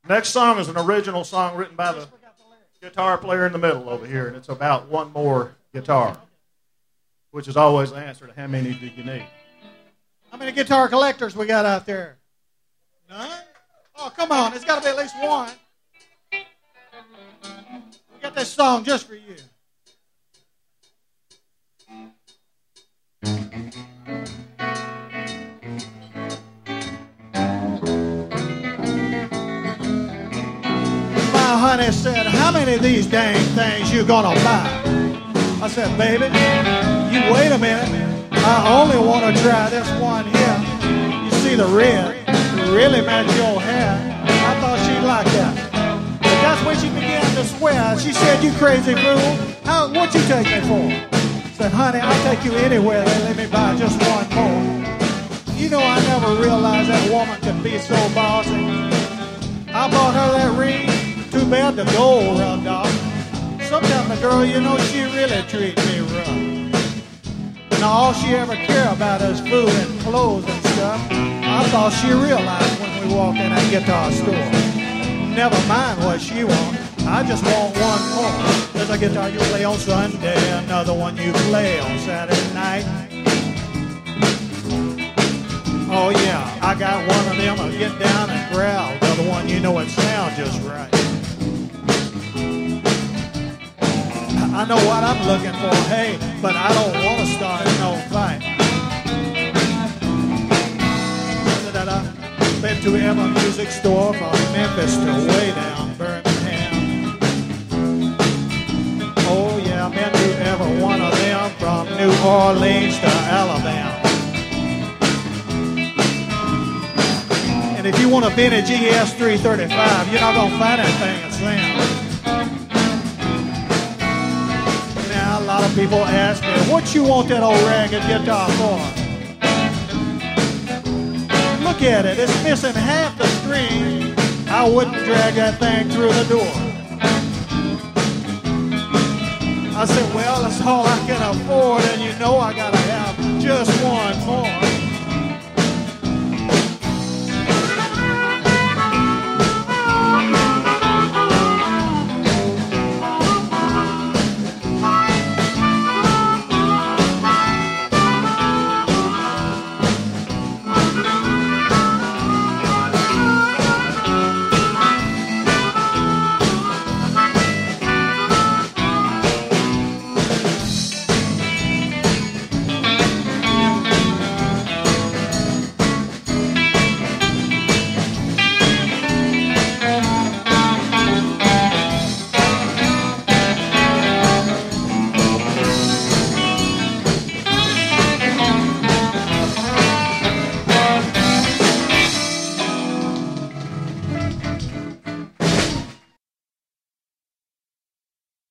Next song is an original song written by the guitar player in the middle over here, and it's about one more guitar, which is always the answer to how many do you need. How many guitar collectors we got out there? None? Oh, come on. There's got to be at least one. We got this song just for you. My honey said, how many of these dang things you gonna buy? I said, baby, you wait a minute. I only want to try this one here. You see the red? It really match your hair. I thought she'd like that. But that's when she began to swear. She said, you crazy fool. What you take me for? I said, honey, I'll take you anywhere. They let me buy just one more. You know, I never realized that woman could be so bossy. I bought her that ring. Too bad the gold rubbed off. Sometimes the girl, you know, she really treats me rough. Now all she ever cared about is food and clothes and stuff. I thought she realized when we walked in that guitar store. Never mind what she wants. I just want one more. There's a guitar you play on Sunday, another one you play on Saturday night. Oh yeah, I got one of them. I'll get down and growl. The other one, you know, it sounds just right. I know what I'm looking for, hey, but I don't want to start no fight. Been to every music store from Memphis to way down Birmingham. Oh yeah, been to every one of them from New Orleans to Alabama. And if you want a vintage ES 335, you're not gonna find anything at Sam's. A lot of people ask me, what you want that old ragged guitar for? Look at it, it's missing half the string. I wouldn't drag that thing through the door. I said, well, that's all I can afford, and you know I gotta have just one more.